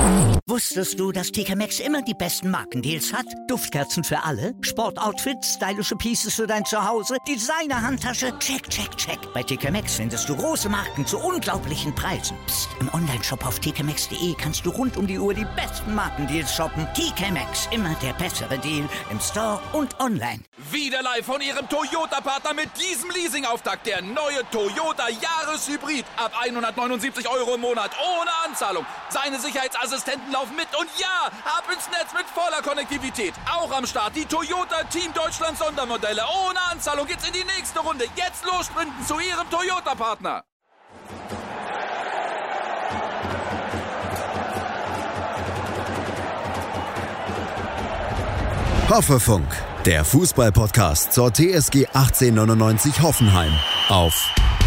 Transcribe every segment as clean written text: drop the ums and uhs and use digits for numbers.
Wusstest du, dass TK Maxx immer die besten Markendeals hat? Duftkerzen für alle, Sportoutfits, stylische Pieces für dein Zuhause, Designer-Handtasche, check, check, check. Bei TK Maxx findest du große Marken zu unglaublichen Preisen. Psst. Im Onlineshop auf tkmaxx.de kannst du rund um die Uhr die besten Markendeals shoppen. TK Maxx, immer der bessere Deal im Store und online. Wieder live von Ihrem Toyota-Partner mit diesem Leasing-Auftakt. Der neue Toyota Jahreshybrid. Ab 179 € im Monat. Ohne Anzahlung. Seine Sicherheitsassistenten laufen mit. Und ja, ab ins Netz mit voller Konnektivität. Auch am Start die Toyota Team Deutschland Sondermodelle. Ohne Anzahlung geht's in die nächste Runde. Jetzt los sprinten zu Ihrem Toyota-Partner. Hoffefunk, der Fußball-Podcast zur TSG 1899 Hoffenheim auf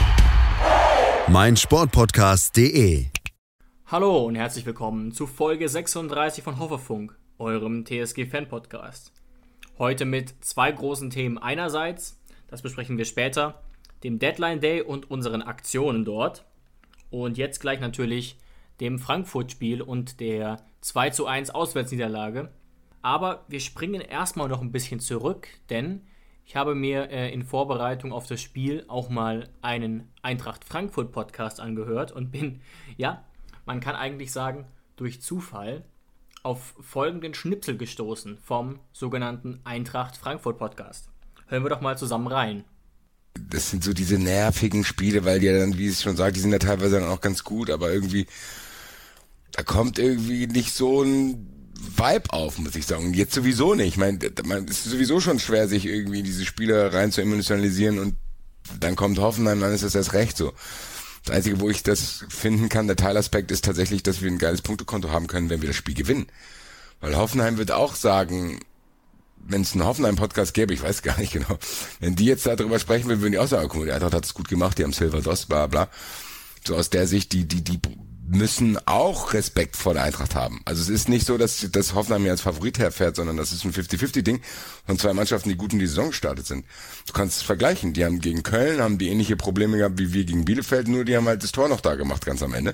meinsportpodcast.de. Hallo und herzlich willkommen zu Folge 36 von Hoffefunk, eurem TSG-Fan-Podcast. Heute mit zwei großen Themen. Einerseits, das besprechen wir später, dem Deadline Day und unseren Aktionen dort. Und jetzt gleich natürlich dem Frankfurt-Spiel und der 2:1 Auswärtsniederlage. Aber wir springen erstmal noch ein bisschen zurück, denn ich habe mir in Vorbereitung auf das Spiel auch mal einen Eintracht Frankfurt Podcast angehört und bin, ja, man kann eigentlich sagen, durch Zufall auf folgenden Schnipsel gestoßen vom sogenannten Eintracht Frankfurt Podcast. Hören wir doch mal zusammen rein. Das sind so diese nervigen Spiele, weil die ja dann, wie es schon sagt, die sind ja teilweise dann auch ganz gut, aber irgendwie, da kommt irgendwie nicht so ein Vibe auf, muss ich sagen. Und jetzt sowieso nicht. Ich meine, es ist sowieso schon schwer, sich irgendwie in diese Spiele rein zu emotionalisieren und dann kommt Hoffenheim, dann ist das erst recht so. Das Einzige, wo ich das finden kann, der Teilaspekt ist tatsächlich, dass wir ein geiles Punktekonto haben können, wenn wir das Spiel gewinnen. Weil Hoffenheim wird auch sagen, wenn es einen Hoffenheim-Podcast gäbe, ich weiß gar nicht genau, wenn die jetzt darüber sprechen würden, würden die auch sagen, guck mal, der Eintracht hat es gut gemacht, die haben Silver Doss, bla bla. So aus der Sicht, die müssen auch Respekt vor der Eintracht haben. Also es ist nicht so, dass Hoffenheim hier als Favorit herfährt, sondern das ist ein 50-50-Ding von zwei Mannschaften, die gut in die Saison gestartet sind. Du kannst es vergleichen. Die haben gegen Köln, haben die ähnliche Probleme gehabt wie wir gegen Bielefeld, nur die haben halt das Tor noch da gemacht, ganz am Ende.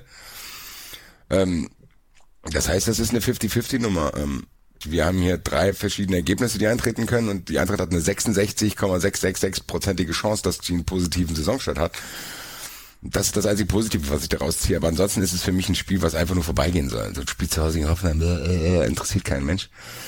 Das heißt, das ist eine 50-50-Nummer. Wir haben hier 3 verschiedene Ergebnisse, die eintreten können und die Eintracht hat eine 66,666%ige Chance, dass sie einen positiven Saisonstart hat. Das ist das einzige Positive, was ich daraus ziehe. Aber ansonsten ist es für mich ein Spiel, was einfach nur vorbeigehen soll. So ein Spiel zu Hause gegen Hoffenheim interessiert keinen Mensch.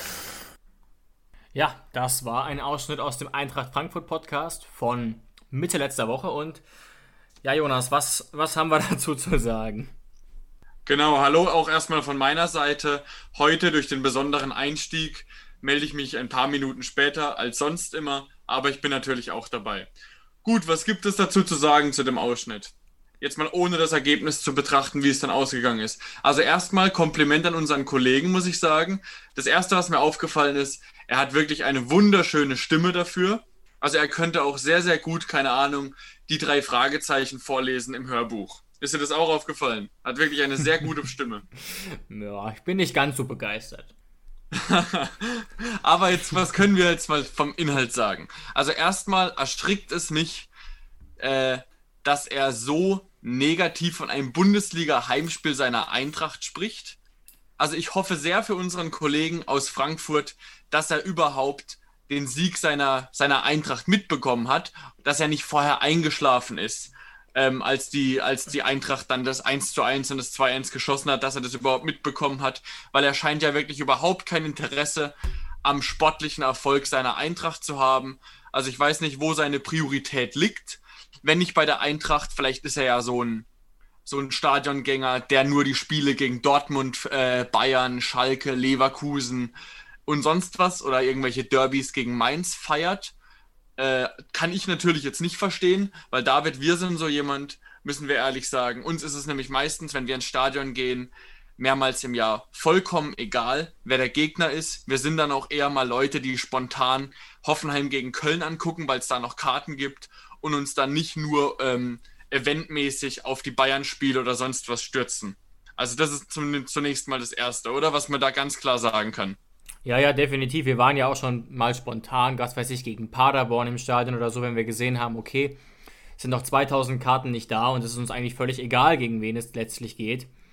Ja, das war ein Ausschnitt aus dem Eintracht Frankfurt Podcast von Mitte letzter Woche. Und ja, Jonas, was haben wir dazu zu sagen? Genau, hallo auch erstmal von meiner Seite. Heute durch den besonderen Einstieg melde ich mich ein paar Minuten später als sonst immer, aber ich bin natürlich auch dabei. Gut, was gibt es dazu zu sagen zu dem Ausschnitt? Jetzt mal ohne das Ergebnis zu betrachten, wie es dann ausgegangen ist. Also erstmal Kompliment an unseren Kollegen, muss ich sagen. Das Erste, was mir aufgefallen ist, er hat wirklich eine wunderschöne Stimme dafür. Also er könnte auch sehr, sehr gut, keine Ahnung, die 3 Fragezeichen vorlesen im Hörbuch. Ist dir das auch aufgefallen? Hat wirklich eine sehr gute Stimme. Ja, ich bin nicht ganz so begeistert. Aber jetzt, was können wir jetzt mal vom Inhalt sagen? Also erstmal erschrickt es mich, dass er so negativ von einem Bundesliga-Heimspiel seiner Eintracht spricht. Also ich hoffe sehr für unseren Kollegen aus Frankfurt, dass er überhaupt den Sieg seiner Eintracht mitbekommen hat, dass er nicht vorher eingeschlafen ist, als die Eintracht dann das 1:1 und das 2:1 geschossen hat, dass er das überhaupt mitbekommen hat, weil er scheint ja wirklich überhaupt kein Interesse am sportlichen Erfolg seiner Eintracht zu haben. Also ich weiß nicht, wo seine Priorität liegt. Wenn nicht bei der Eintracht, vielleicht ist er ja so ein Stadiongänger, der nur die Spiele gegen Dortmund, Bayern, Schalke, Leverkusen und sonst was oder irgendwelche Derbys gegen Mainz feiert. Kann ich natürlich jetzt nicht verstehen, weil David, wir sind so jemand, müssen wir ehrlich sagen. Uns ist es nämlich meistens, wenn wir ins Stadion gehen, mehrmals im Jahr vollkommen egal, wer der Gegner ist. Wir sind dann auch eher mal Leute, die spontan Hoffenheim gegen Köln angucken, weil es da noch Karten gibt und uns dann nicht nur eventmäßig auf die Bayern-Spiele oder sonst was stürzen. Also das ist zunächst mal das Erste, oder? Was man da ganz klar sagen kann. Ja, definitiv. Wir waren ja auch schon mal spontan, was weiß ich, gegen Paderborn im Stadion oder so, wenn wir gesehen haben, okay, es sind noch 2000 Karten nicht da und es ist uns eigentlich völlig egal, gegen wen es letztlich geht.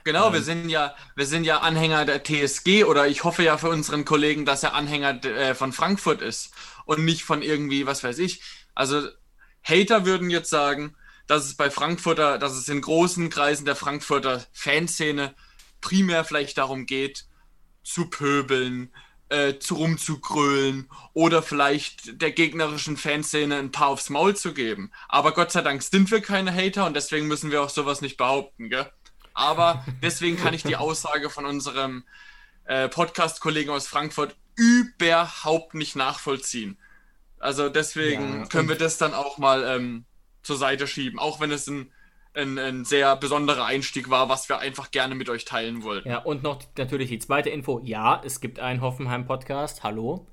Genau, wir sind ja Anhänger der TSG, oder ich hoffe ja für unseren Kollegen, dass er Anhänger von Frankfurt ist und nicht von irgendwie, was weiß ich. Also Hater würden jetzt sagen, dass es in großen Kreisen der Frankfurter Fanszene primär vielleicht darum geht, zu pöbeln, rumzugrölen oder vielleicht der gegnerischen Fanszene ein paar aufs Maul zu geben. Aber Gott sei Dank sind wir keine Hater und deswegen müssen wir auch sowas nicht behaupten, gell? Aber deswegen kann ich die Aussage von unserem Podcast-Kollegen aus Frankfurt überhaupt nicht nachvollziehen. Also deswegen können wir das dann auch mal zur Seite schieben, auch wenn es ein sehr besonderer Einstieg war, was wir einfach gerne mit euch teilen wollten. Ja, und noch natürlich die zweite Info. Ja, es gibt einen Hoffenheim-Podcast. Hallo.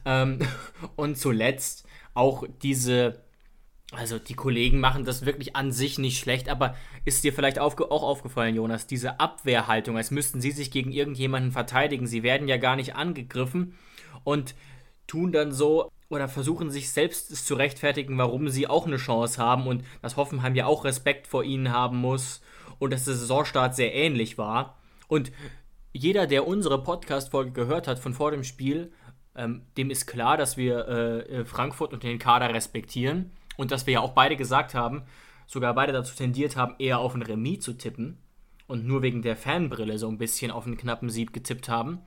Und zuletzt auch also die Kollegen machen das wirklich an sich nicht schlecht, aber ist dir vielleicht auch aufgefallen, Jonas, diese Abwehrhaltung, als müssten sie sich gegen irgendjemanden verteidigen. Sie werden ja gar nicht angegriffen und tun dann so oder versuchen sich selbst zu rechtfertigen, warum sie auch eine Chance haben und dass Hoffenheim ja auch Respekt vor ihnen haben muss und dass der Saisonstart sehr ähnlich war. Und jeder, der unsere Podcast-Folge gehört hat von vor dem Spiel, dem ist klar, dass wir Frankfurt und den Kader respektieren und dass wir ja auch beide gesagt haben, sogar beide dazu tendiert haben, eher auf ein Remis zu tippen und nur wegen der Fanbrille so ein bisschen auf einen knappen Sieg getippt haben.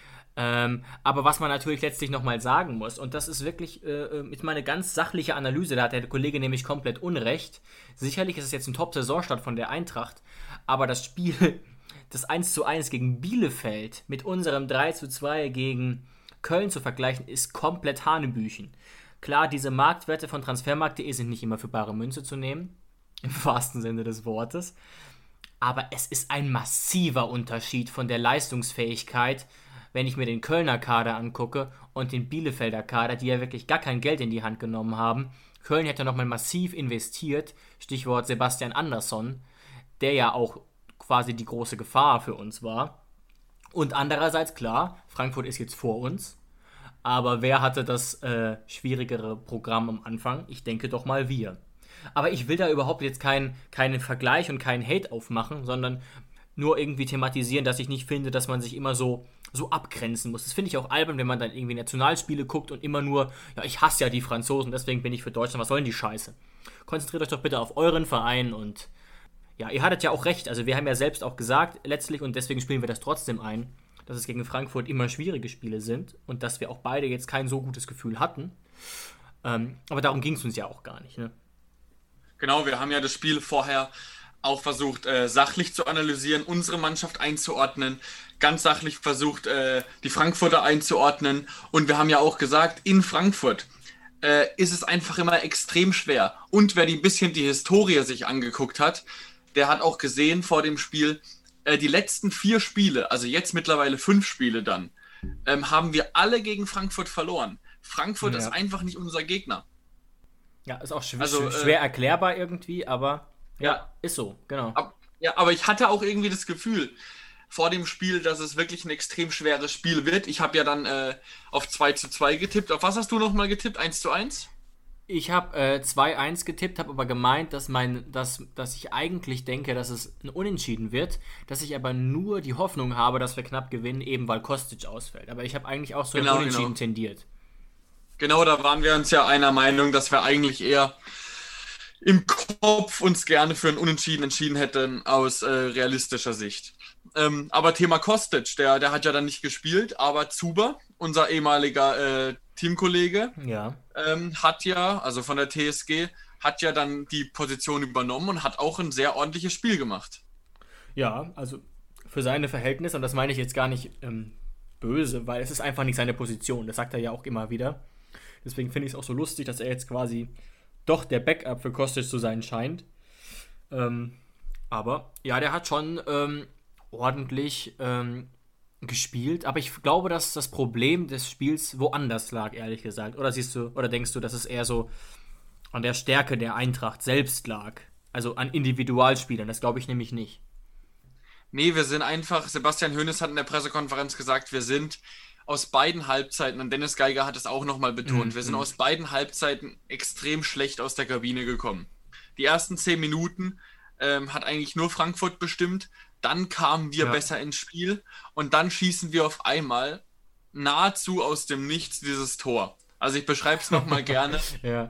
Aber was man natürlich letztlich nochmal sagen muss, und das ist wirklich jetzt mal eine ganz sachliche Analyse, da hat der Kollege nämlich komplett Unrecht. Sicherlich ist es jetzt ein Top-Saisonstart von der Eintracht, aber das Spiel, das 1:1 gegen Bielefeld mit unserem 3:2 gegen Köln zu vergleichen, ist komplett Hanebüchen. Klar, diese Marktwerte von Transfermarkt.de sind nicht immer für bare Münze zu nehmen, im wahrsten Sinne des Wortes, aber es ist ein massiver Unterschied von der Leistungsfähigkeit, wenn ich mir den Kölner Kader angucke und den Bielefelder Kader, die ja wirklich gar kein Geld in die Hand genommen haben. Köln hätte nochmal massiv investiert, Stichwort Sebastian Andersson, der ja auch quasi die große Gefahr für uns war. Und andererseits, klar, Frankfurt ist jetzt vor uns, aber wer hatte das schwierigere Programm am Anfang? Ich denke doch mal wir. Aber ich will da überhaupt jetzt keinen Vergleich und keinen Hate aufmachen, sondern nur irgendwie thematisieren, dass ich nicht finde, dass man sich immer so abgrenzen muss. Das finde ich auch albern, wenn man dann irgendwie Nationalspiele guckt und immer nur, ja, ich hasse ja die Franzosen, deswegen bin ich für Deutschland, was soll denn die Scheiße? Konzentriert euch doch bitte auf euren Verein und ja, ihr hattet ja auch recht, also wir haben ja selbst auch gesagt, letztlich, und deswegen spielen wir das trotzdem ein, dass es gegen Frankfurt immer schwierige Spiele sind und dass wir auch beide jetzt kein so gutes Gefühl hatten. Aber darum ging es uns ja auch gar nicht, ne? Genau, wir haben ja das Spiel vorher auch versucht, sachlich zu analysieren, unsere Mannschaft einzuordnen, ganz sachlich versucht, die Frankfurter einzuordnen. Und wir haben ja auch gesagt, in Frankfurt ist es einfach immer extrem schwer. Und wer ein bisschen die Historie sich angeguckt hat, der hat auch gesehen vor dem Spiel, die letzten 4 Spiele, also jetzt mittlerweile 5 Spiele dann, haben wir alle gegen Frankfurt verloren. Frankfurt ist einfach nicht unser Gegner. Ja, ist auch schwer erklärbar irgendwie, aber ja, ist so, genau. Aber ich hatte auch irgendwie das Gefühl vor dem Spiel, dass es wirklich ein extrem schweres Spiel wird. Ich habe ja dann auf 2:2 getippt. Auf was hast du nochmal getippt? 1:1? Ich habe 2:1 getippt, habe aber gemeint, dass ich eigentlich denke, dass es ein Unentschieden wird, dass ich aber nur die Hoffnung habe, dass wir knapp gewinnen, eben weil Kostic ausfällt. Aber ich habe eigentlich auch so ein Unentschieden tendiert. Genau, da waren wir uns ja einer Meinung, dass wir eigentlich eher im Kopf uns gerne für ein Unentschieden entschieden hätten aus realistischer Sicht. Aber Thema Kostic, der hat ja dann nicht gespielt, aber Zuber, unser ehemaliger Teamkollege, hat ja, also von der TSG, hat ja dann die Position übernommen und hat auch ein sehr ordentliches Spiel gemacht. Ja, also für seine Verhältnisse, und das meine ich jetzt gar nicht böse, weil es ist einfach nicht seine Position, das sagt er ja auch immer wieder. Deswegen finde ich es auch so lustig, dass er jetzt quasi doch der Backup für Kostic zu sein scheint. Aber ja, der hat schon ordentlich gespielt. Aber ich glaube, dass das Problem des Spiels woanders lag, ehrlich gesagt. Oder denkst du, dass es eher so an der Stärke der Eintracht selbst lag? Also an Individualspielern. Das glaube ich nämlich nicht. Nee, wir sind einfach, Sebastian Hoeneß hat in der Pressekonferenz gesagt, wir sind aus beiden Halbzeiten, und Dennis Geiger hat es auch nochmal betont, wir sind aus beiden Halbzeiten extrem schlecht aus der Kabine gekommen. Die ersten 10 Minuten hat eigentlich nur Frankfurt bestimmt. Dann kamen wir besser ins Spiel und dann schießen wir auf einmal nahezu aus dem Nichts dieses Tor. Also ich beschreibe es nochmal gerne,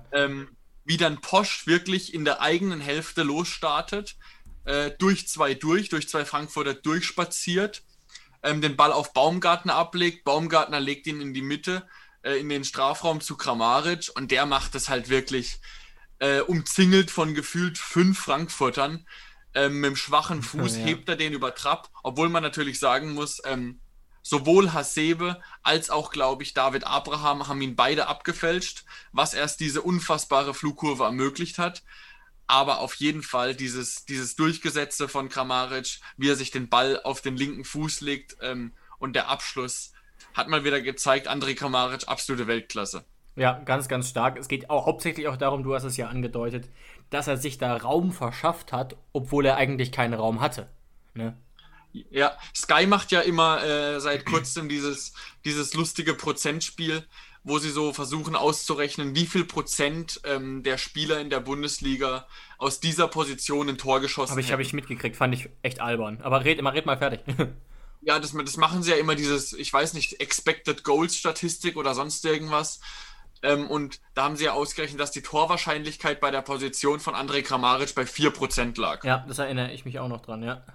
wie dann Posch wirklich in der eigenen Hälfte losstartet, durch zwei Frankfurter durchspaziert, den Ball auf Baumgartner ablegt, Baumgartner legt ihn in die Mitte, in den Strafraum zu Kramaric und der macht es halt wirklich umzingelt von gefühlt 5 Frankfurtern. Mit dem schwachen Fuß hebt er den über Trapp, obwohl man natürlich sagen muss, sowohl Hasebe als auch, glaube ich, David Abraham haben ihn beide abgefälscht, was erst diese unfassbare Flugkurve ermöglicht hat. Aber auf jeden Fall dieses Durchgesetze von Kramaric, wie er sich den Ball auf den linken Fuß legt und der Abschluss, hat mal wieder gezeigt, Andrej Kramaric, absolute Weltklasse. Ja, ganz, ganz stark. Es geht auch hauptsächlich auch darum, du hast es ja angedeutet, dass er sich da Raum verschafft hat, obwohl er eigentlich keinen Raum hatte. Ne? Ja, Sky macht ja immer seit kurzem dieses lustige Prozentspiel, wo sie so versuchen auszurechnen, wie viel Prozent der Spieler in der Bundesliga aus dieser Position ein Tor geschossen haben. Habe ich mitgekriegt, fand ich echt albern. Aber red mal fertig. Ja, das machen sie ja immer dieses, ich weiß nicht, Expected Goals Statistik oder sonst irgendwas. Und da haben sie ja ausgerechnet, dass die Torwahrscheinlichkeit bei der Position von Andrej Kramaric bei 4% lag. Ja, das erinnere ich mich auch noch dran, ja.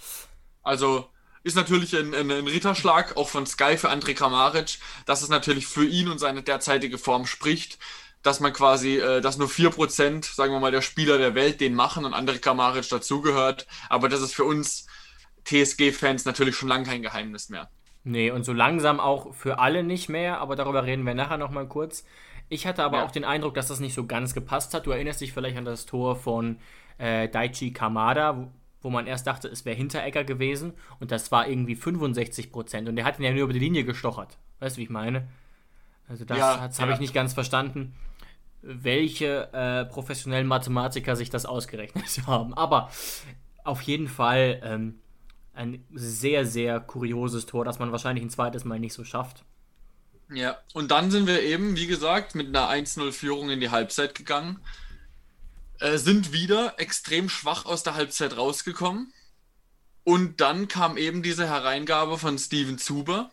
Also ist natürlich ein Ritterschlag, auch von Sky für Andrej Kramaric, dass es natürlich für ihn und seine derzeitige Form spricht, dass man quasi, dass nur 4%, sagen wir mal, der Spieler der Welt den machen und Andrej Kramaric dazugehört. Aber das ist für uns TSG-Fans natürlich schon lange kein Geheimnis mehr. Nee, und so langsam auch für alle nicht mehr, aber darüber reden wir nachher nochmal kurz. Ich hatte aber auch den Eindruck, dass das nicht so ganz gepasst hat. Du erinnerst dich vielleicht an das Tor von Daichi Kamada, wo man erst dachte, es wäre Hinteregger gewesen und das war irgendwie 65% und der hat ihn ja nur über die Linie gestochert. Weißt du, wie ich meine? Also das habe ich nicht ganz verstanden, welche professionellen Mathematiker sich das ausgerechnet haben. Aber auf jeden Fall ein sehr, sehr kurioses Tor, das man wahrscheinlich ein zweites Mal nicht so schafft. Ja, und dann sind wir eben, wie gesagt, mit einer 1-0-Führung in die Halbzeit gegangen. Sind wieder extrem schwach aus der Halbzeit rausgekommen. Und dann kam eben diese Hereingabe von Steven Zuber,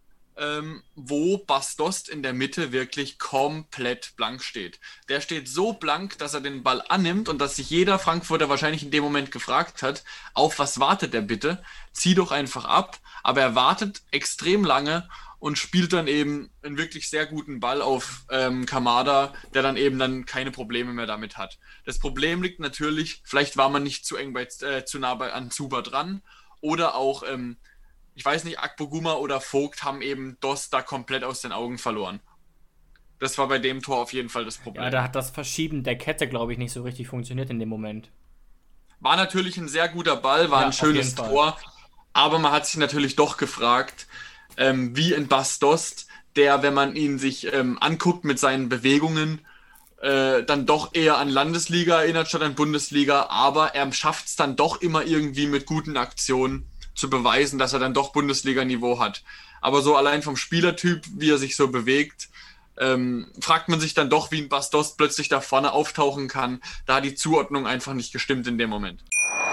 wo Bas Dost in der Mitte wirklich komplett blank steht. Der steht so blank, dass er den Ball annimmt und dass sich jeder Frankfurter wahrscheinlich in dem Moment gefragt hat, auf was wartet er bitte? Zieh doch einfach ab. Aber er wartet extrem lange und spielt dann eben einen wirklich sehr guten Ball auf Kamada, der dann eben keine Probleme mehr damit hat. Das Problem liegt natürlich, vielleicht war man nicht zu nah an Zuber dran oder auch ich weiß nicht, Akpoguma oder Vogt haben eben Dost da komplett aus den Augen verloren. Das war bei dem Tor auf jeden Fall das Problem. Ja, da hat das Verschieben der Kette, glaube ich, nicht so richtig funktioniert in dem Moment. War natürlich ein sehr guter Ball, war ein schönes Tor, aber man hat sich natürlich doch gefragt, wie in Bas Dost, der, wenn man ihn sich anguckt mit seinen Bewegungen, dann doch eher an Landesliga erinnert statt an Bundesliga, aber er schafft es dann doch immer irgendwie mit guten Aktionen zu beweisen, dass er dann doch Bundesliga-Niveau hat. Aber so allein vom Spielertyp, wie er sich so bewegt, fragt man sich dann doch, wie ein Bas Dost plötzlich da vorne auftauchen kann. Da hat die Zuordnung einfach nicht gestimmt in dem Moment.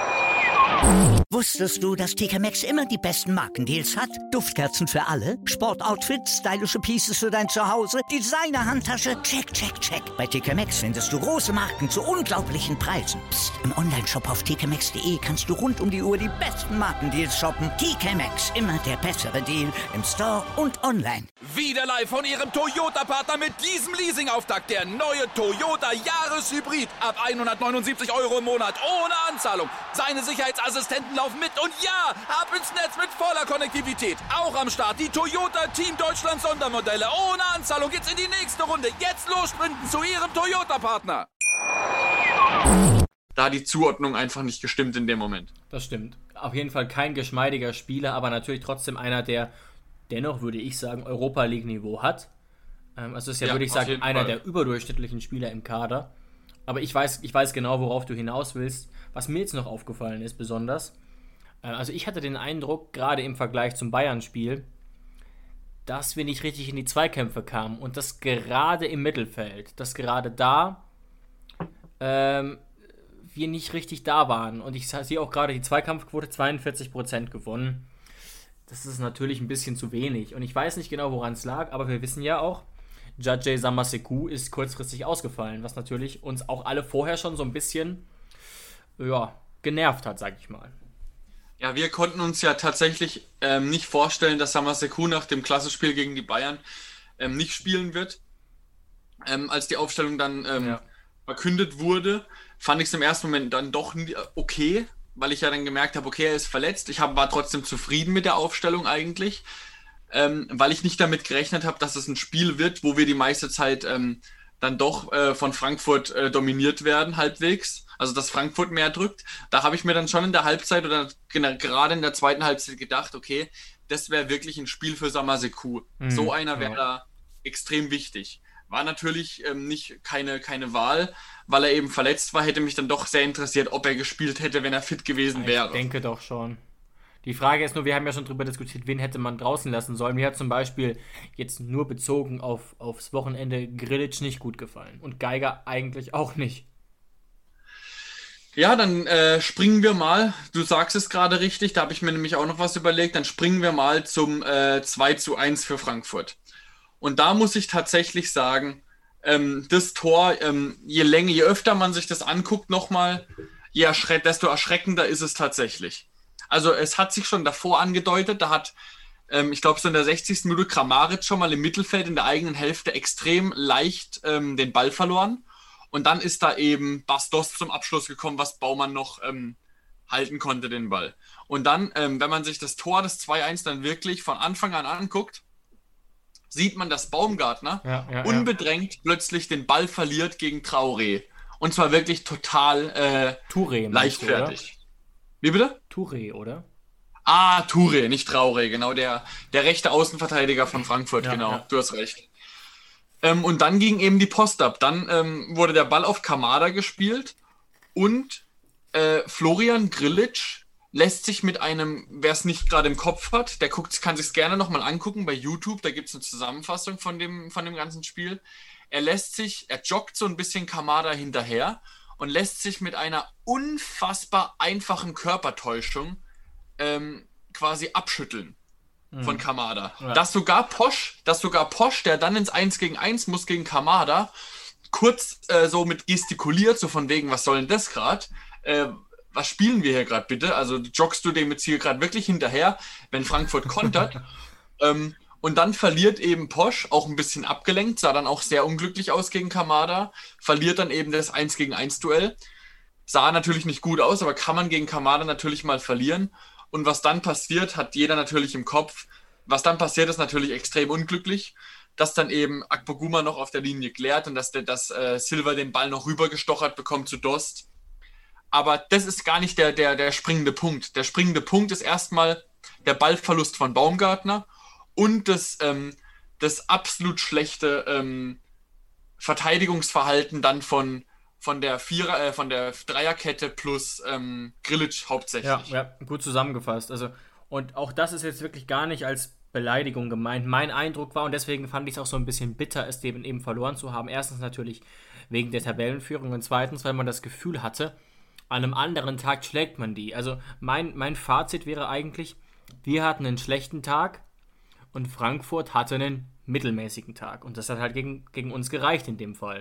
Wusstest du, dass TK Maxx immer die besten Markendeals hat? Duftkerzen für alle, Sportoutfits, stylische Pieces für dein Zuhause, Designer-Handtasche, check, check, check. Bei TK Maxx findest du große Marken zu unglaublichen Preisen. Psst. Im Onlineshop auf tkmaxx.de kannst du rund um die Uhr die besten Markendeals shoppen. TK Maxx, immer der bessere Deal im Store und online. Wieder live von ihrem Toyota-Partner mit diesem Leasing-Auftakt. Der neue Toyota Jahreshybrid. Ab 179 € im Monat ohne Anzahlung. Seine Sicherheitsassistenten laufen mit und ja, ab ins Netz mit voller Konnektivität. Auch am Start die Toyota Team Deutschland Sondermodelle. Ohne Anzahlung geht's in die nächste Runde. Jetzt los sprinten zu ihrem Toyota-Partner. Da hat die Zuordnung einfach nicht gestimmt in dem Moment. Das stimmt. Auf jeden Fall kein geschmeidiger Spieler, aber natürlich trotzdem einer, der dennoch, würde ich sagen, Europa-League-Niveau hat. Also ist ja, würde ich sagen, einer der überdurchschnittlichen Spieler im Kader. Aber ich weiß genau, worauf du hinaus willst. Was mir jetzt noch aufgefallen ist besonders, also ich hatte den Eindruck, gerade im Vergleich zum Bayern-Spiel, dass wir nicht richtig in die Zweikämpfe kamen und das gerade im Mittelfeld, dass gerade da wir wir nicht richtig da waren. Und ich sehe auch gerade die Zweikampfquote 42% gewonnen. Das ist natürlich ein bisschen zu wenig. Und ich weiß nicht genau, woran es lag, aber wir wissen ja auch, Jadje Samaseku ist kurzfristig ausgefallen, was natürlich uns auch alle vorher schon so ein bisschen genervt hat, sag ich mal. Ja, wir konnten uns ja tatsächlich nicht vorstellen, dass Samaseku nach dem Klassenspiel gegen die Bayern nicht spielen wird. Als die Aufstellung dann verkündet wurde, fand ich es im ersten Moment dann doch okay, weil ich ja dann gemerkt habe, okay, er ist verletzt. War trotzdem zufrieden mit der Aufstellung eigentlich, weil ich nicht damit gerechnet habe, dass es ein Spiel wird, wo wir die meiste Zeit dann doch von Frankfurt dominiert werden, halbwegs. Also, dass Frankfurt mehr drückt. Da habe ich mir dann schon in der Halbzeit oder gerade in der zweiten Halbzeit gedacht, okay, das wäre wirklich ein Spiel für Samaseku. So einer wäre da extrem wichtig. War natürlich keine Wahl, weil er eben verletzt war. Hätte mich dann doch sehr interessiert, ob er gespielt hätte, wenn er fit gewesen wäre. Ich denke doch schon. Die Frage ist nur, wir haben ja schon drüber diskutiert, wen hätte man draußen lassen sollen. Mir hat zum Beispiel jetzt nur bezogen aufs Wochenende Grilic nicht gut gefallen. Und Geiger eigentlich auch nicht. Ja, dann springen wir mal, du sagst es gerade richtig, da habe ich mir nämlich auch noch was überlegt, dann springen wir mal zum 2:1 für Frankfurt. Und da muss ich tatsächlich sagen, das Tor, je öfter man sich das anguckt nochmal, desto erschreckender ist es tatsächlich. Also es hat sich schon davor angedeutet, da hat, ich glaube so in der 60. Minute Kramaric schon mal im Mittelfeld in der eigenen Hälfte extrem leicht den Ball verloren. Und dann ist da eben Bastos zum Abschluss gekommen, was Baumann noch halten konnte, den Ball. Und dann, wenn man sich das Tor des 2:1 dann wirklich von Anfang an anguckt, sieht man, dass Baumgartner unbedrängt plötzlich den Ball verliert gegen Traoré. Und zwar wirklich total Touré, leichtfertig. Wie bitte? Touré, oder? Ah, Touré, nicht Traoré, genau, der rechte Außenverteidiger von Frankfurt, genau, du hast recht. Und dann ging eben die Post ab. Dann wurde der Ball auf Kamada gespielt und Florian Grilic lässt sich mit einem, wer es nicht gerade im Kopf hat, der kann sich es gerne nochmal angucken bei YouTube, da gibt es eine Zusammenfassung von dem ganzen Spiel. Er joggt so ein bisschen Kamada hinterher und lässt sich mit einer unfassbar einfachen Körpertäuschung quasi abschütteln von Kamada. Ja. Dass sogar Posch, der dann ins 1-gegen-1 muss gegen Kamada, kurz so mit gestikuliert, so von wegen, was soll denn das gerade? Was spielen wir hier gerade bitte? Also joggst du dem jetzt hier gerade wirklich hinterher, wenn Frankfurt kontert? Und dann verliert eben Posch, auch ein bisschen abgelenkt, sah dann auch sehr unglücklich aus gegen Kamada, verliert dann eben das 1-gegen-1-Duell. Sah natürlich nicht gut aus, aber kann man gegen Kamada natürlich mal verlieren. Und was dann passiert, hat jeder natürlich im Kopf. Was dann passiert, ist natürlich extrem unglücklich, dass dann eben Akpoguma noch auf der Linie klärt und dass Silva den Ball noch rübergestochert bekommt zu Dost. Aber das ist gar nicht der springende Punkt. Der springende Punkt ist erstmal der Ballverlust von Baumgartner und das absolut schlechte Verteidigungsverhalten dann von der Dreierkette plus Grilic hauptsächlich. Ja, gut zusammengefasst. Also, und auch das ist jetzt wirklich gar nicht als Beleidigung gemeint. Mein Eindruck war, und deswegen fand ich es auch so ein bisschen bitter, es eben verloren zu haben. Erstens natürlich wegen der Tabellenführung und zweitens, weil man das Gefühl hatte, an einem anderen Tag schlägt man die. Also mein Fazit wäre eigentlich, wir hatten einen schlechten Tag und Frankfurt hatte einen mittelmäßigen Tag. Und das hat halt gegen uns gereicht in dem Fall.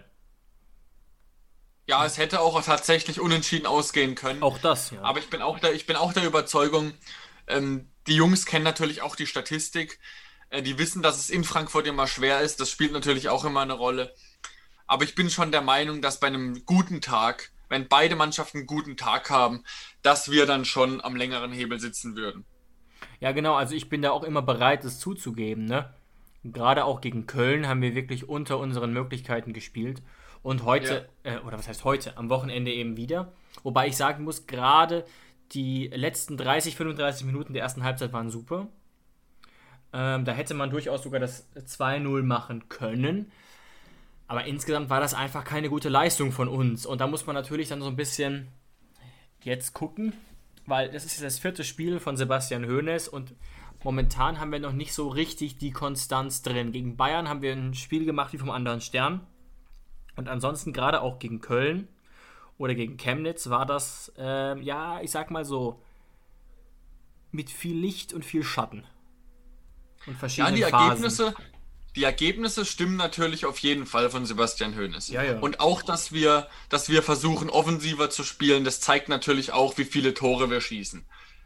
Ja, es hätte auch tatsächlich unentschieden ausgehen können. Auch das, ja. Aber ich bin auch der Überzeugung, die Jungs kennen natürlich auch die Statistik. Die wissen, dass es in Frankfurt immer schwer ist. Das spielt natürlich auch immer eine Rolle. Aber ich bin schon der Meinung, dass bei einem guten Tag, wenn beide Mannschaften einen guten Tag haben, dass wir dann schon am längeren Hebel sitzen würden. Ja, genau. Also ich bin da auch immer bereit, es zuzugeben, ne? Gerade auch gegen Köln haben wir wirklich unter unseren Möglichkeiten gespielt. Und heute, oder was heißt heute, am Wochenende eben wieder. Wobei ich sagen muss, gerade die letzten 35 Minuten der ersten Halbzeit waren super. Da hätte man durchaus sogar das 2-0 machen können. Aber insgesamt war das einfach keine gute Leistung von uns. Und da muss man natürlich dann so ein bisschen jetzt gucken, weil das ist das 4. Spiel von Sebastian Hoeneß und momentan haben wir noch nicht so richtig die Konstanz drin. Gegen Bayern haben wir ein Spiel gemacht wie vom anderen Stern. Und ansonsten gerade auch gegen Köln oder gegen Chemnitz war das, ich sag mal so, mit viel Licht und viel Schatten. Und verschiedenen Phasen. Die Ergebnisse stimmen natürlich auf jeden Fall von Sebastian Hoeneß. Ja. Und auch, dass wir versuchen, offensiver zu spielen, das zeigt natürlich auch, wie viele Tore wir schießen.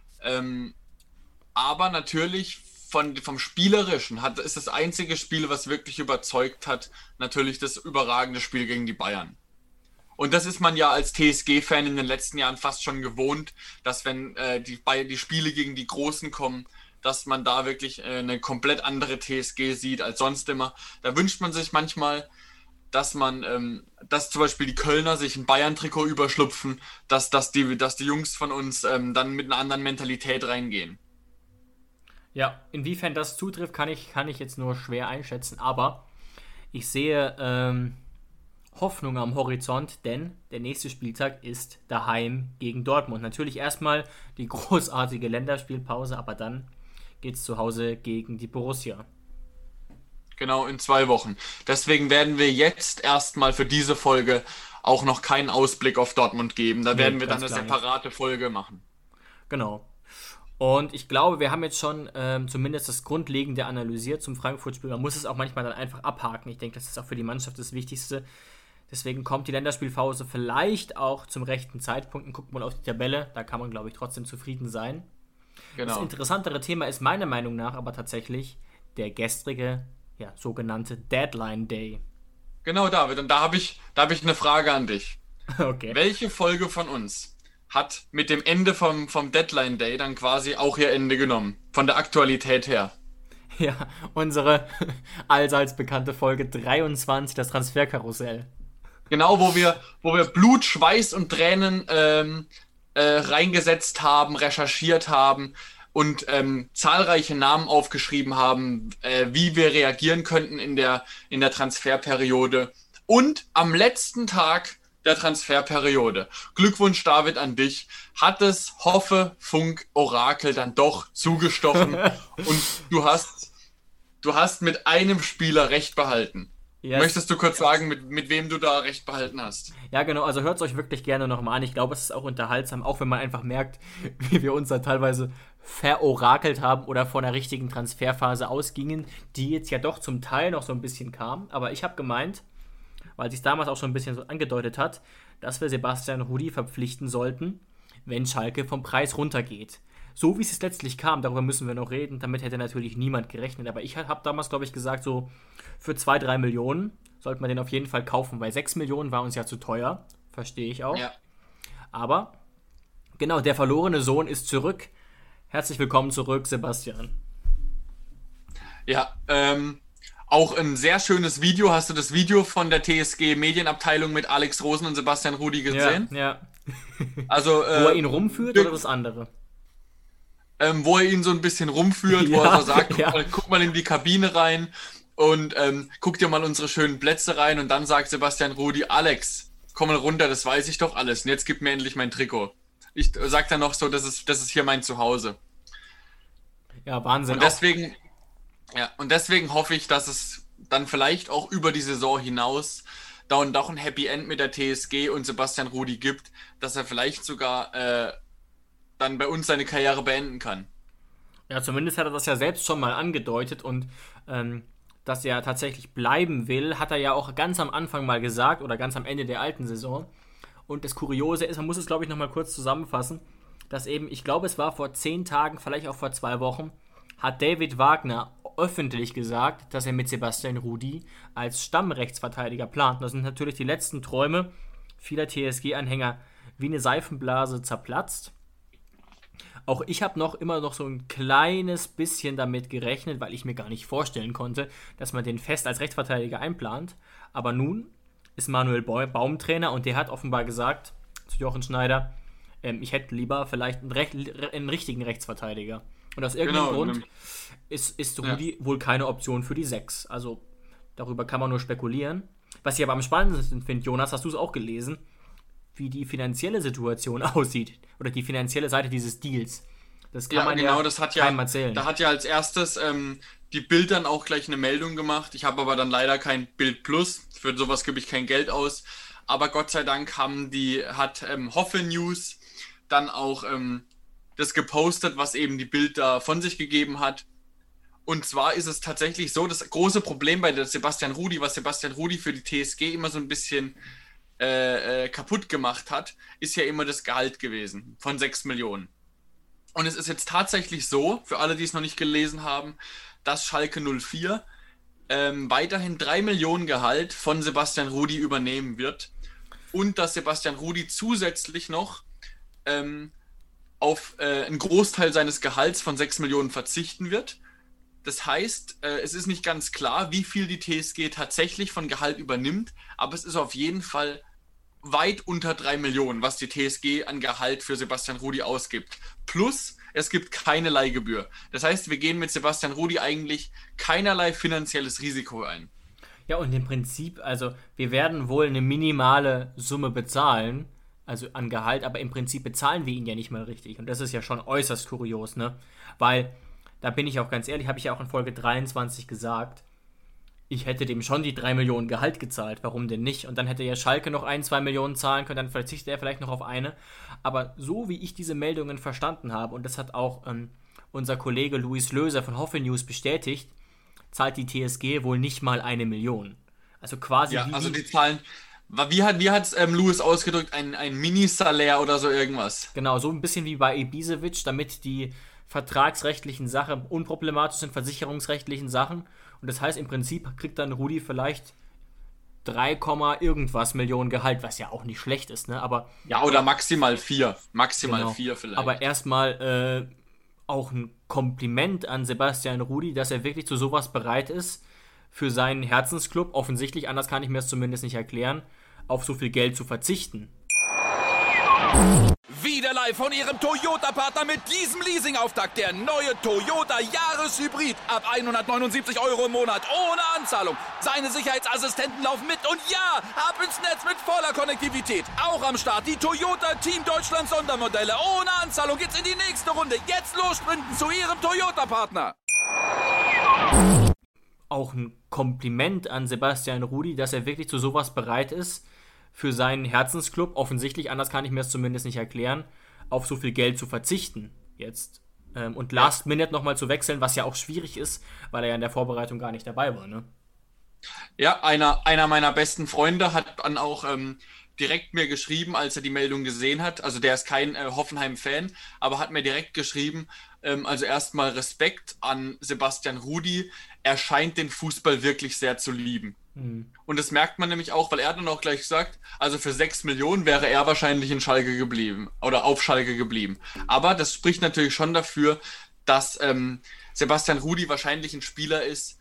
Aber natürlich vom Spielerischen ist das einzige Spiel, was wirklich überzeugt hat, natürlich das überragende Spiel gegen die Bayern. Und das ist man ja als TSG-Fan in den letzten Jahren fast schon gewohnt, dass wenn die Spiele gegen die Großen kommen, dass man da wirklich eine komplett andere TSG sieht als sonst immer. Da wünscht man sich manchmal, dass zum Beispiel die Kölner sich ein Bayern-Trikot überschlupfen, dass die Jungs von uns dann mit einer anderen Mentalität reingehen. Ja, inwiefern das zutrifft, kann ich jetzt nur schwer einschätzen, aber ich sehe Hoffnung am Horizont, denn der nächste Spieltag ist daheim gegen Dortmund. Natürlich erstmal die großartige Länderspielpause, aber dann geht's zu Hause gegen die Borussia. Genau, in 2 Wochen. Deswegen werden wir jetzt erstmal für diese Folge auch noch keinen Ausblick auf Dortmund geben. Da werden wir dann eine separate Folge machen. Genau. Und ich glaube, wir haben jetzt schon zumindest das Grundlegende analysiert zum Frankfurt-Spiel. Man muss es auch manchmal dann einfach abhaken. Ich denke, das ist auch für die Mannschaft das Wichtigste. Deswegen kommt die Länderspielpause vielleicht auch zum rechten Zeitpunkt. Und guckt mal auf die Tabelle. Da kann man, glaube ich, trotzdem zufrieden sein. Genau. Das interessantere Thema ist meiner Meinung nach aber tatsächlich der gestrige, sogenannte Deadline Day. Genau, David. Und da habe ich eine Frage an dich. Okay. Welche Folge von uns hat mit dem Ende vom Deadline Day dann quasi auch ihr Ende genommen? Von der Aktualität her. Ja, unsere allseits bekannte Folge 23, das Transferkarussell. Genau, wo wir Blut, Schweiß und Tränen reingesetzt haben, recherchiert haben und zahlreiche Namen aufgeschrieben haben, wie wir reagieren könnten in der Transferperiode. Und am letzten Tag der Transferperiode, Glückwunsch David an dich, hat das Hoffe-Funk-Orakel dann doch zugestochen und du hast mit einem Spieler recht behalten. Yes. Möchtest du kurz sagen, mit wem du da recht behalten hast? Ja, genau, also hört es euch wirklich gerne nochmal an. Ich glaube, es ist auch unterhaltsam, auch wenn man einfach merkt, wie wir uns da teilweise verorakelt haben oder von der richtigen Transferphase ausgingen, die jetzt ja doch zum Teil noch so ein bisschen kam. Aber ich habe gemeint, weil sich damals auch schon ein bisschen so angedeutet hat, dass wir Sebastian Rudy verpflichten sollten, wenn Schalke vom Preis runtergeht. So wie es jetzt letztlich kam, darüber müssen wir noch reden, damit hätte natürlich niemand gerechnet. Aber ich habe damals, glaube ich, gesagt, so für 2-3 Millionen sollte man den auf jeden Fall kaufen, weil 6 Millionen war uns ja zu teuer, verstehe ich auch. Ja. Aber, genau, der verlorene Sohn ist zurück. Herzlich willkommen zurück, Sebastian. Ja, auch ein sehr schönes Video. Hast du das Video von der TSG Medienabteilung mit Alex Rosen und Sebastian Rudy gesehen? Ja. Also, wo er ihn rumführt oder das andere? Wo er ihn so ein bisschen rumführt, wo er so sagt, guck mal in die Kabine rein und guck dir mal unsere schönen Plätze rein und dann sagt Sebastian Rudy, Alex, komm mal runter, das weiß ich doch alles und jetzt gib mir endlich mein Trikot. Ich sag dann noch so, das ist hier mein Zuhause. Ja, Wahnsinn. Und deswegen hoffe ich, dass es dann vielleicht auch über die Saison hinaus da und auch ein Happy End mit der TSG und Sebastian Rudy gibt, dass er vielleicht sogar dann bei uns seine Karriere beenden kann. Ja, zumindest hat er das ja selbst schon mal angedeutet und dass er tatsächlich bleiben will, hat er ja auch ganz am Anfang mal gesagt oder ganz am Ende der alten Saison. Und das Kuriose ist, man muss es glaube ich nochmal kurz zusammenfassen, dass eben, ich glaube es war vor 10 Tagen, vielleicht auch vor 2 Wochen, hat David Wagner öffentlich gesagt, dass er mit Sebastian Rudy als Stammrechtsverteidiger plant. Das sind natürlich die letzten Träume vieler TSG-Anhänger wie eine Seifenblase zerplatzt. Auch ich habe immer noch so ein kleines bisschen damit gerechnet, weil ich mir gar nicht vorstellen konnte, dass man den fest als Rechtsverteidiger einplant. Aber nun ist Manuel Baum Trainer und der hat offenbar gesagt zu Jochen Schneider, ich hätte lieber vielleicht einen richtigen Rechtsverteidiger. Und aus irgendeinem Grund ist Rudy wohl keine Option für die 6. Also darüber kann man nur spekulieren. Was ich aber am spannendsten finde, Jonas, hast du es auch gelesen, wie die finanzielle Situation aussieht oder die finanzielle Seite dieses Deals. Das kann man keinem erzählen. Da hat ja als erstes die Bild dann auch gleich eine Meldung gemacht. Ich habe aber dann leider kein Bild Plus. Für sowas gebe ich kein Geld aus. aber Gott sei Dank hat Hoffe News dann auch das gepostet, was eben die Bild da von sich gegeben hat. Und zwar ist es tatsächlich so, das große Problem bei der Sebastian Rudy, was Sebastian Rudy für die TSG immer so ein bisschen kaputt gemacht hat, ist ja immer das Gehalt gewesen von 6 Millionen. Und es ist jetzt tatsächlich so, für alle, die es noch nicht gelesen haben, dass Schalke 04 weiterhin 3 Millionen Gehalt von Sebastian Rudy übernehmen wird und dass Sebastian Rudy zusätzlich noch auf einen Großteil seines Gehalts von 6 Millionen verzichten wird. Das heißt, es ist nicht ganz klar, wie viel die TSG tatsächlich von Gehalt übernimmt, aber es ist auf jeden Fall weit unter 3 Millionen, was die TSG an Gehalt für Sebastian Rudy ausgibt. Plus, es gibt keine Leihgebühr. Das heißt, wir gehen mit Sebastian Rudy eigentlich keinerlei finanzielles Risiko ein. Ja, und im Prinzip, also wir werden wohl eine minimale Summe bezahlen, also an Gehalt, aber im Prinzip bezahlen wir ihn ja nicht mal richtig. Und das ist ja schon äußerst kurios, ne? Weil, da bin ich auch ganz ehrlich, habe ich ja auch in Folge 23 gesagt, ich hätte dem schon die 3 Millionen Gehalt gezahlt, warum denn nicht? Und dann hätte ja Schalke noch 1, 2 Millionen zahlen können, dann verzichtet er vielleicht noch auf eine. Aber so wie ich diese Meldungen verstanden habe, und das hat auch unser Kollege Luis Löser von Hoffe News bestätigt, zahlt die TSG wohl nicht mal 1 Million. Also quasi ja, also die Zahlen, wie hat Luis ausgedrückt, ein Mini-Salär oder so irgendwas? Genau, so ein bisschen wie bei Ibisevic, damit die vertragsrechtlichen Sachen unproblematisch sind, versicherungsrechtlichen Sachen. Und das heißt, im Prinzip kriegt dann Rudi vielleicht 3, irgendwas Millionen Gehalt, was ja auch nicht schlecht ist, ne? Aber ja, oder maximal 4. Maximal genau. 4 vielleicht. Aber erstmal auch ein Kompliment an Sebastian Rudy, dass er wirklich zu sowas bereit ist, für seinen Herzensclub, offensichtlich, anders kann ich mir das zumindest nicht erklären, auf so viel Geld zu verzichten. Wieder live von Ihrem Toyota-Partner mit diesem Leasing-Auftakt. Der neue Toyota Jahreshybrid. Ab 179 € im Monat. Ohne Anzahlung. Seine Sicherheitsassistenten laufen mit. Und ja, ab ins Netz mit voller Konnektivität. Auch am Start die Toyota Team Deutschland Sondermodelle. Ohne Anzahlung geht's in die nächste Runde. Jetzt los sprinten zu Ihrem Toyota-Partner. Auch ein Kompliment an Sebastian Rudy, dass er wirklich zu sowas bereit ist, für seinen Herzensclub, offensichtlich, anders kann ich mir das zumindest nicht erklären, auf so viel Geld zu verzichten jetzt. Und Last Minute nochmal zu wechseln, was ja auch schwierig ist, weil er ja in der Vorbereitung gar nicht dabei war, ne? Ja, einer meiner besten Freunde hat dann auch direkt mir geschrieben, als er die Meldung gesehen hat, also der ist kein Hoffenheim-Fan, aber hat mir direkt geschrieben, also erstmal Respekt an Sebastian Rudy, er scheint den Fußball wirklich sehr zu lieben. Und das merkt man nämlich auch, weil er hat dann auch gleich gesagt, also für 6 Millionen wäre er wahrscheinlich in Schalke geblieben oder auf Schalke geblieben. Aber das spricht natürlich schon dafür, dass Sebastian Rudy wahrscheinlich ein Spieler ist,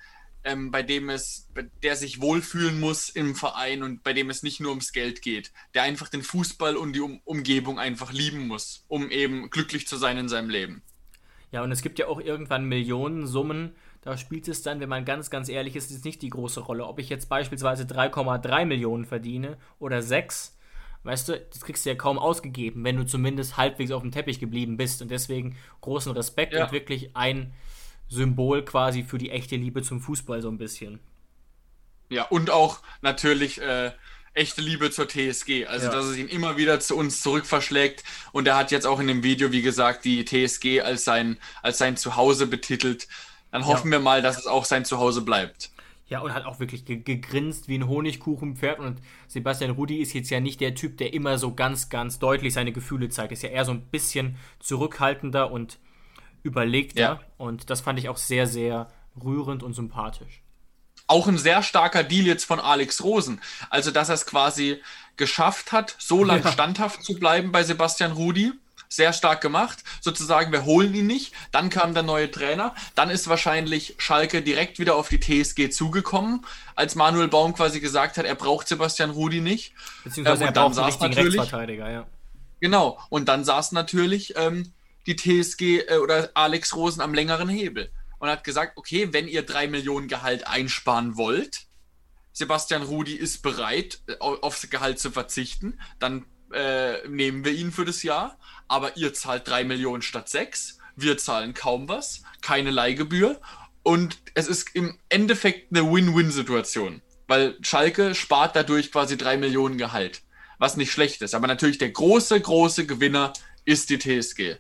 der sich wohlfühlen muss im Verein und bei dem es nicht nur ums Geld geht, der einfach den Fußball und die Umgebung einfach lieben muss, um eben glücklich zu sein in seinem Leben. Ja, und es gibt ja auch irgendwann Millionensummen, da spielt es dann, wenn man ganz, ganz ehrlich ist, jetzt nicht die große Rolle. Ob ich jetzt beispielsweise 3,3 Millionen verdiene oder 6, weißt du, das kriegst du ja kaum ausgegeben, wenn du zumindest halbwegs auf dem Teppich geblieben bist. Und deswegen großen Respekt und wirklich ein Symbol quasi für die echte Liebe zum Fußball so ein bisschen. Ja, und auch natürlich echte Liebe zur TSG. Also, dass es ihn immer wieder zu uns zurückverschlägt. Und er hat jetzt auch in dem Video, wie gesagt, die TSG als sein Zuhause betitelt. Dann hoffen wir mal, dass es auch sein Zuhause bleibt. Ja, und hat auch wirklich gegrinst wie ein Honigkuchenpferd. Und Sebastian Rudy ist jetzt ja nicht der Typ, der immer so ganz, ganz deutlich seine Gefühle zeigt. Ist ja eher so ein bisschen zurückhaltender und überlegter. Ja. Und das fand ich auch sehr, sehr rührend und sympathisch. Auch ein sehr starker Deal jetzt von Alex Rosen. Also, dass er es quasi geschafft hat, so lange standhaft zu bleiben bei Sebastian Rudy. Sehr stark gemacht. Sozusagen, wir holen ihn nicht. Dann kam der neue Trainer. Dann ist wahrscheinlich Schalke direkt wieder auf die TSG zugekommen, als Manuel Baum quasi gesagt hat, er braucht Sebastian Rudy nicht. Beziehungsweise er braucht einen richtigen Rechtsverteidiger, ja. Genau. Und dann saß natürlich die TSG oder Alex Rosen am längeren Hebel und hat gesagt, okay, wenn ihr 3 Millionen Gehalt einsparen wollt, Sebastian Rudy ist bereit, aufs Gehalt zu verzichten, dann nehmen wir ihn für das Jahr, aber ihr zahlt 3 Millionen statt 6, wir zahlen kaum was, keine Leihgebühr und es ist im Endeffekt eine Win-Win-Situation, weil Schalke spart dadurch quasi 3 Millionen Gehalt, was nicht schlecht ist. Aber natürlich der große, große Gewinner ist die TSG.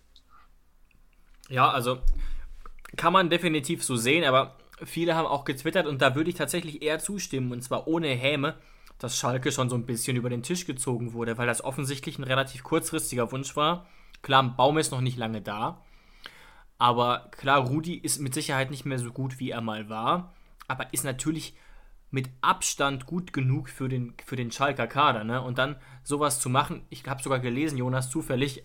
Ja, also kann man definitiv so sehen, aber viele haben auch getwittert und da würde ich tatsächlich eher zustimmen, und zwar ohne Häme, dass Schalke schon so ein bisschen über den Tisch gezogen wurde, weil das offensichtlich ein relativ kurzfristiger Wunsch war. Klar, Baum ist noch nicht lange da, aber klar, Rudi ist mit Sicherheit nicht mehr so gut, wie er mal war, aber ist natürlich mit Abstand gut genug für den Schalker Kader, ne? Und dann sowas zu machen, ich habe sogar gelesen, Jonas, zufällig,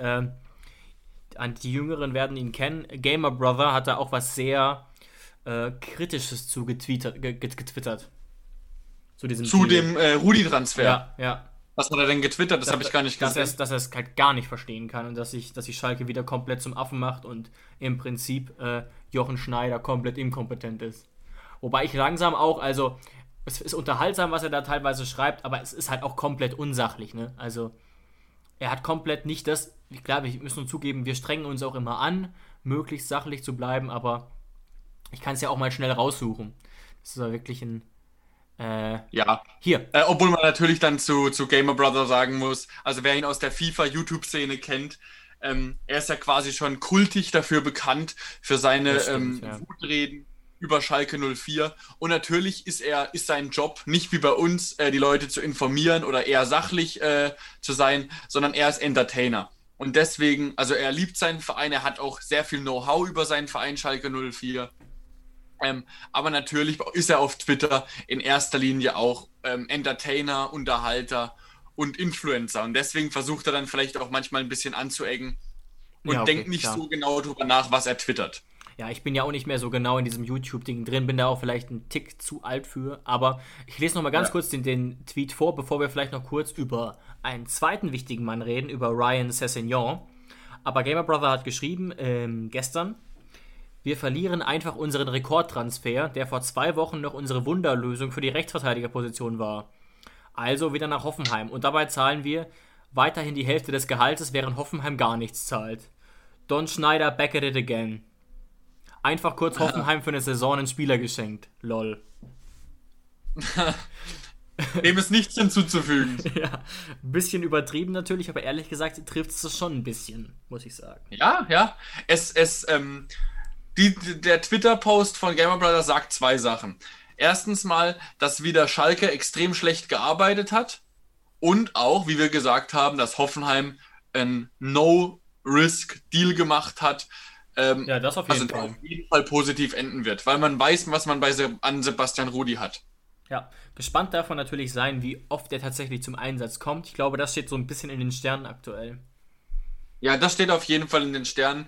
die Jüngeren werden ihn kennen, Gamer Brother hat da auch was sehr Kritisches zu getwittert. Zu dem Rudi-Transfer. Ja. Was hat er denn getwittert? Das habe ich gar nicht gesehen. Dass er es halt gar nicht verstehen kann und dass sich Schalke wieder komplett zum Affen macht und im Prinzip Jochen Schneider komplett inkompetent ist. Wobei ich langsam auch, also es ist unterhaltsam, was er da teilweise schreibt, aber es ist halt auch komplett unsachlich, ne? Also er hat komplett nicht das, klar, wir müssen uns zugeben, wir strengen uns auch immer an, möglichst sachlich zu bleiben, aber ich kann es ja auch mal schnell raussuchen. Das ist ja wirklich ein ja. Hier. Obwohl man natürlich dann zu Gamer Brother sagen muss, also wer ihn aus der FIFA-YouTube-Szene kennt, er ist ja quasi schon kultig dafür bekannt, für seine Wutreden über Schalke 04. Und natürlich ist sein Job nicht wie bei uns, die Leute zu informieren oder eher sachlich zu sein, sondern er ist Entertainer. Und deswegen, also er liebt seinen Verein, er hat auch sehr viel Know-how über seinen Verein Schalke 04. Aber natürlich ist er auf Twitter in erster Linie auch Entertainer, Unterhalter und Influencer. Und deswegen versucht er dann vielleicht auch manchmal ein bisschen anzuecken und denkt nicht so genau drüber nach, was er twittert. Ja, ich bin ja auch nicht mehr so genau in diesem YouTube-Ding drin, bin da auch vielleicht ein Tick zu alt für. Aber ich lese nochmal ganz kurz den Tweet vor, bevor wir vielleicht noch kurz über einen zweiten wichtigen Mann reden, über Ryan Sessegnon. Aber Gamer Brother hat geschrieben, gestern: Wir verlieren einfach unseren Rekordtransfer, der vor 2 Wochen noch unsere Wunderlösung für die Rechtsverteidigerposition war. Also wieder nach Hoffenheim. Und dabei zahlen wir weiterhin die Hälfte des Gehaltes, während Hoffenheim gar nichts zahlt. Don Schneider back at it again. Einfach kurz Hoffenheim für eine Saison einen Spieler geschenkt. Lol. Dem ist nichts hinzuzufügen. Ja, ein bisschen übertrieben natürlich, aber ehrlich gesagt trifft es das schon ein bisschen, muss ich sagen. Ja. Der Twitter-Post von Gamer Brother sagt 2 Sachen. Erstens mal, dass wieder Schalke extrem schlecht gearbeitet hat und auch, wie wir gesagt haben, dass Hoffenheim ein No-Risk-Deal gemacht hat, das auf jeden Fall. Auf jeden Fall positiv enden wird, weil man weiß, was man an Sebastian Rudi hat. Ja, gespannt darf man natürlich sein, wie oft er tatsächlich zum Einsatz kommt. Ich glaube, das steht so ein bisschen in den Sternen aktuell. Ja, das steht auf jeden Fall in den Sternen.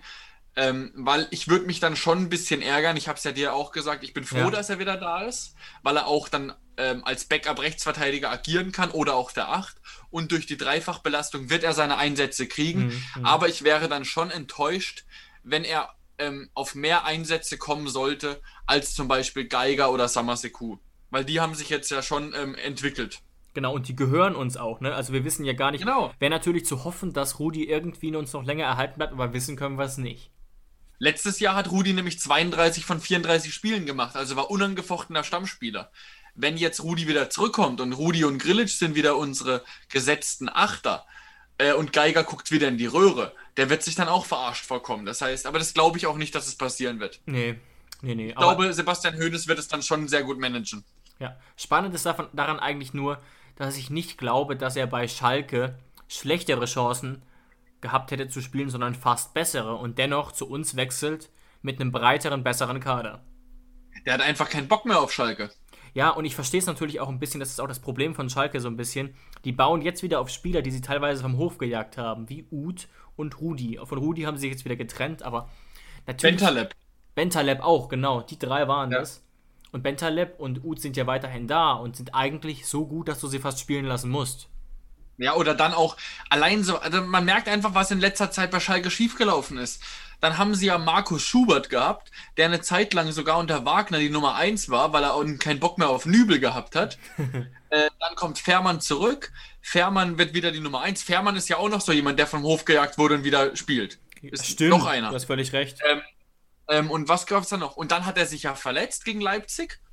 Weil ich würde mich dann schon ein bisschen ärgern. Ich habe es ja dir auch gesagt, ich bin froh, dass er wieder da ist, weil er auch dann als Backup-Rechtsverteidiger agieren kann oder auch der 8. Und durch die Dreifachbelastung wird er seine Einsätze kriegen. Aber ich wäre dann schon enttäuscht, wenn er auf mehr Einsätze kommen sollte, als zum Beispiel Geiger oder Samaseku. Weil die haben sich jetzt ja schon entwickelt. Genau, und die gehören uns auch, ne? Also wir wissen ja gar nicht, wäre natürlich zu hoffen, dass Rudi irgendwie uns noch länger erhalten bleibt, aber wissen können wir es nicht. Letztes Jahr hat Rudi nämlich 32 von 34 Spielen gemacht, also war unangefochtener Stammspieler. Wenn jetzt Rudi wieder zurückkommt und Rudi und Grilic sind wieder unsere gesetzten Achter und Geiger guckt wieder in die Röhre, der wird sich dann auch verarscht vorkommen. Das heißt, aber das glaube ich auch nicht, dass es passieren wird. Nee. Ich glaube, Sebastian Hoeneß wird es dann schon sehr gut managen. Ja, spannend ist daran eigentlich nur, dass ich nicht glaube, dass er bei Schalke schlechtere Chancen gehabt hätte zu spielen, sondern fast bessere und dennoch zu uns wechselt mit einem breiteren, besseren Kader. Der hat einfach keinen Bock mehr auf Schalke. Ja, und ich verstehe es natürlich auch ein bisschen, das ist auch das Problem von Schalke so ein bisschen, die bauen jetzt wieder auf Spieler, die sie teilweise vom Hof gejagt haben, wie Uth und Rudi. Von Rudi haben sie sich jetzt wieder getrennt, aber natürlich... Bentaleb auch, genau, die 3 waren das. Und Bentaleb und Uth sind ja weiterhin da und sind eigentlich so gut, dass du sie fast spielen lassen musst. Ja, oder dann auch allein so, also man merkt einfach, was in letzter Zeit bei Schalke schiefgelaufen ist. Dann haben sie ja Markus Schubert gehabt, der eine Zeit lang sogar unter Wagner die Nummer 1 war, weil er auch keinen Bock mehr auf Nübel gehabt hat. Dann kommt Fährmann zurück. Fährmann wird wieder die Nummer 1. Fährmann ist ja auch noch so jemand, der vom Hof gejagt wurde und wieder spielt. Ist Stimmt, noch einer. Du hast völlig recht. Und was gab es dann noch? Und dann hat er sich ja verletzt gegen Leipzig.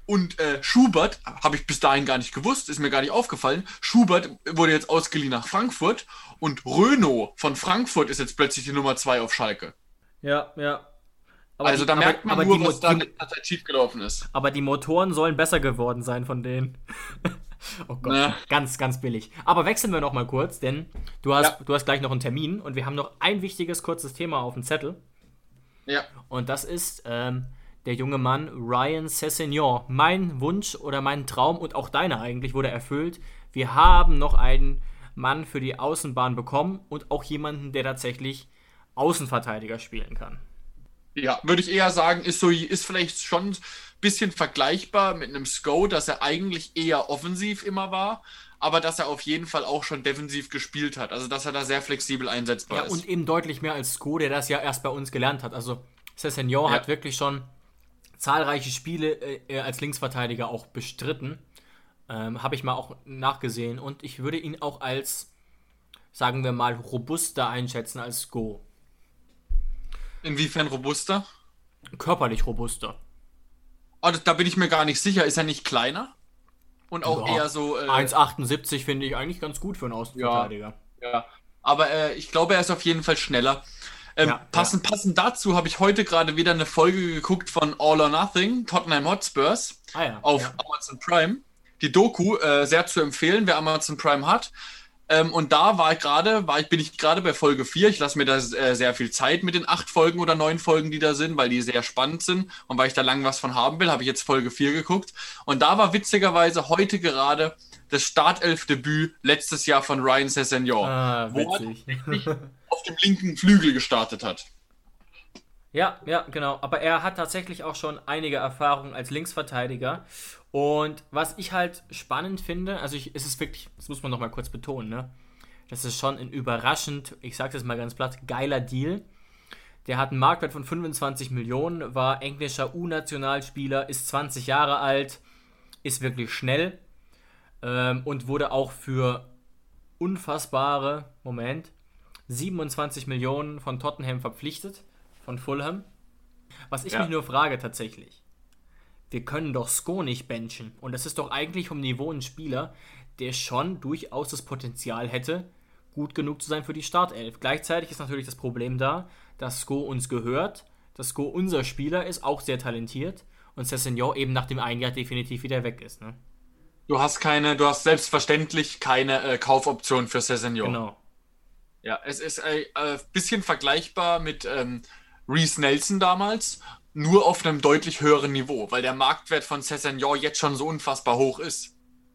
Und Schubert, habe ich bis dahin gar nicht gewusst, ist mir gar nicht aufgefallen. Schubert wurde jetzt ausgeliehen nach Frankfurt und Renault von Frankfurt ist jetzt plötzlich die Nummer 2 auf Schalke. Ja. Aber also da merkt man nur, was da schiefgelaufen ist. Aber die Motoren sollen besser geworden sein von denen. Oh Gott, ja. Ganz, ganz billig. Aber wechseln wir noch mal kurz, denn du hast gleich noch einen Termin und wir haben noch ein wichtiges, kurzes Thema auf dem Zettel. Ja. Und das ist der junge Mann Ryan Sessegnon. Mein Wunsch oder mein Traum und auch deiner eigentlich wurde erfüllt. Wir haben noch einen Mann für die Außenbahn bekommen und auch jemanden, der tatsächlich Außenverteidiger spielen kann. Ja, würde ich eher sagen, ist vielleicht schon ein bisschen vergleichbar mit einem Sko, dass er eigentlich eher offensiv immer war, aber dass er auf jeden Fall auch schon defensiv gespielt hat. Also dass er da sehr flexibel einsetzbar ist. Ja, und eben deutlich mehr als Sko, der das ja erst bei uns gelernt hat. Also Sessegnon hat wirklich schon zahlreiche Spiele als Linksverteidiger auch bestritten. Habe ich mal auch nachgesehen. Und ich würde ihn auch als, sagen wir mal, robuster einschätzen als Sko. Inwiefern robuster? Körperlich robuster. Oh, da bin ich mir gar nicht sicher. Ist er nicht kleiner? Und auch eher so... 1,78 finde ich eigentlich ganz gut für einen Außenverteidiger. Ja. Aber ich glaube, er ist auf jeden Fall schneller. Passend dazu habe ich heute gerade wieder eine Folge geguckt von All or Nothing, Tottenham Hotspurs, auf Amazon Prime. Die Doku, sehr zu empfehlen, wer Amazon Prime hat. Und da bin ich gerade bei Folge 4. Ich lasse mir da sehr viel Zeit mit den 8 Folgen oder 9 Folgen, die da sind, weil die sehr spannend sind. Und weil ich da lang was von haben will, habe ich jetzt Folge 4 geguckt. Und da war witzigerweise heute gerade das Startelfdebüt letztes Jahr von Ryan Sessegnon, wo er auf dem linken Flügel gestartet hat. Ja, genau. Aber er hat tatsächlich auch schon einige Erfahrungen als Linksverteidiger. Und was ich halt spannend finde, es ist wirklich, das muss man noch mal kurz betonen, ne? Das ist schon ein überraschend, ich sag's jetzt mal ganz platt, geiler Deal. Der hat einen Marktwert von 25 Millionen, war englischer U-Nationalspieler, ist 20 Jahre alt, ist wirklich schnell und wurde auch für unfassbare, 27 Millionen von Tottenham verpflichtet, von Fulham. Was ich mich nur frage tatsächlich, wir können doch Sko nicht benchen. Und das ist doch eigentlich vom Niveau ein Spieler, der schon durchaus das Potenzial hätte, gut genug zu sein für die Startelf. Gleichzeitig ist natürlich das Problem da, dass Sko uns gehört, dass Sko unser Spieler ist, auch sehr talentiert und Sessegnon eben nach dem einen Jahr definitiv wieder weg ist. Ne? Du hast selbstverständlich keine Kaufoption für Sessegnon. Genau. Ja, es ist ein bisschen vergleichbar mit Reiss Nelson damals, nur auf einem deutlich höheren Niveau, weil der Marktwert von Sessegnon jetzt schon so unfassbar hoch ist.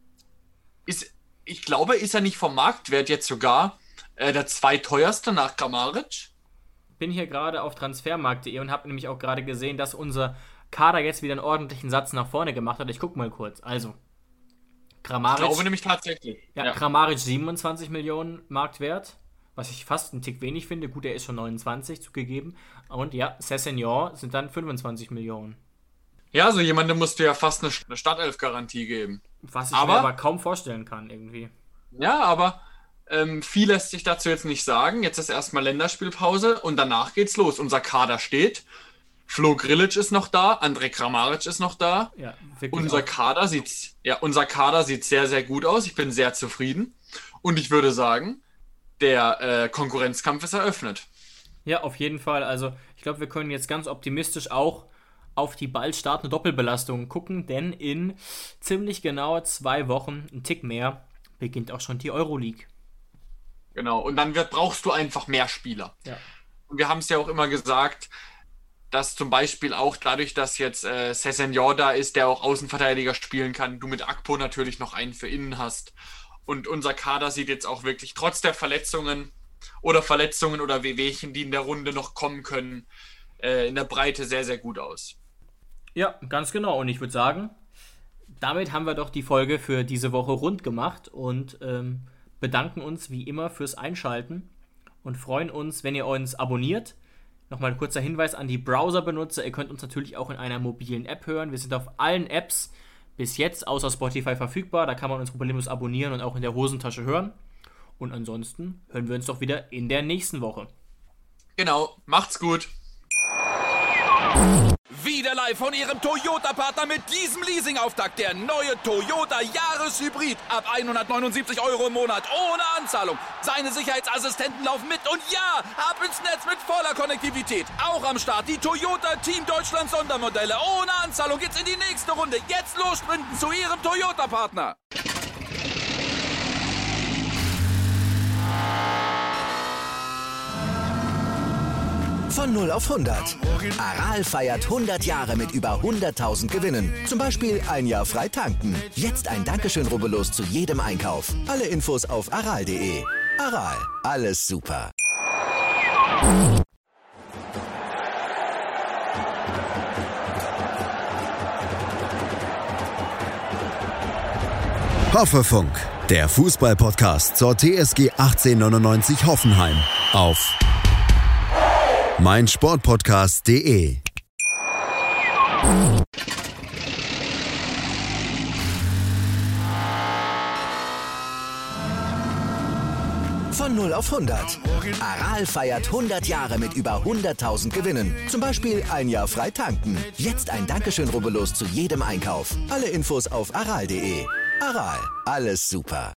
Ich glaube, ist er nicht vom Marktwert jetzt sogar der zweiteuerste nach Kramaric? Bin hier gerade auf transfermarkt.de und habe nämlich auch gerade gesehen, dass unser Kader jetzt wieder einen ordentlichen Satz nach vorne gemacht hat. Ich gucke mal kurz. Also, Kramaric... Ich glaube nämlich tatsächlich. Ja, Kramaric 27 Millionen Marktwert. Was ich fast einen Tick wenig finde. Gut, er ist schon 29 zugegeben. Und ja, Sessegnon sind dann 25 Millionen. Ja, so jemandem musst du ja fast eine Startelf-Garantie geben. Was ich mir aber kaum vorstellen kann irgendwie. Ja, aber viel lässt sich dazu jetzt nicht sagen. Jetzt ist erstmal Länderspielpause und danach geht's los. Unser Kader steht. Flo Grillitsch ist noch da. Andrej Kramaric ist noch da. Ja, unser Kader sieht sehr, sehr gut aus. Ich bin sehr zufrieden. Und ich würde sagen, der Konkurrenzkampf ist eröffnet. Ja, auf jeden Fall. Also ich glaube, wir können jetzt ganz optimistisch auch auf die bald startende Doppelbelastung gucken, denn in ziemlich genau 2 Wochen, ein Tick mehr, beginnt auch schon die Euroleague. Genau, und dann brauchst du einfach mehr Spieler. Ja. Und wir haben es ja auch immer gesagt, dass zum Beispiel auch dadurch, dass jetzt Sessegnon da ist, der auch Außenverteidiger spielen kann, du mit Akpo natürlich noch einen für innen hast. Und unser Kader sieht jetzt auch wirklich trotz der Verletzungen oder Wehwehchen, die in der Runde noch kommen können, in der Breite sehr, sehr gut aus. Ja, ganz genau. Und ich würde sagen, damit haben wir doch die Folge für diese Woche rund gemacht und bedanken uns wie immer fürs Einschalten und freuen uns, wenn ihr uns abonniert. Nochmal ein kurzer Hinweis an die Browser-Benutzer. Ihr könnt uns natürlich auch in einer mobilen App hören. Wir sind auf allen Apps bis jetzt außer Spotify verfügbar. Da kann man uns problemlos abonnieren und auch in der Hosentasche hören. Und ansonsten hören wir uns doch wieder in der nächsten Woche. Genau, macht's gut. Wieder live von Ihrem Toyota-Partner mit diesem Leasing-Auftakt. Der neue Toyota Jahreshybrid. Ab 179 € im Monat. Ohne Anzahlung. Seine Sicherheitsassistenten laufen mit. Und ja, ab ins Netz mit voller Konnektivität. Auch am Start die Toyota Team Deutschland Sondermodelle. Ohne Anzahlung geht's in die nächste Runde. Jetzt los sprinten zu Ihrem Toyota-Partner. Von 0 auf 100. Aral feiert 100 Jahre mit über 100.000 Gewinnen. Zum Beispiel ein Jahr frei tanken. Jetzt ein Dankeschön, rubbellos zu jedem Einkauf. Alle Infos auf aral.de. Aral, alles super. Hoffefunk, der Fußball-Podcast zur TSG 1899 Hoffenheim auf meinsportpodcast.de. Von 0 auf 100. Aral feiert 100 Jahre mit über 100.000 Gewinnen. Zum Beispiel ein Jahr frei tanken. Jetzt ein Dankeschön, rubbellos zu jedem Einkauf. Alle Infos auf aral.de. Aral, alles super.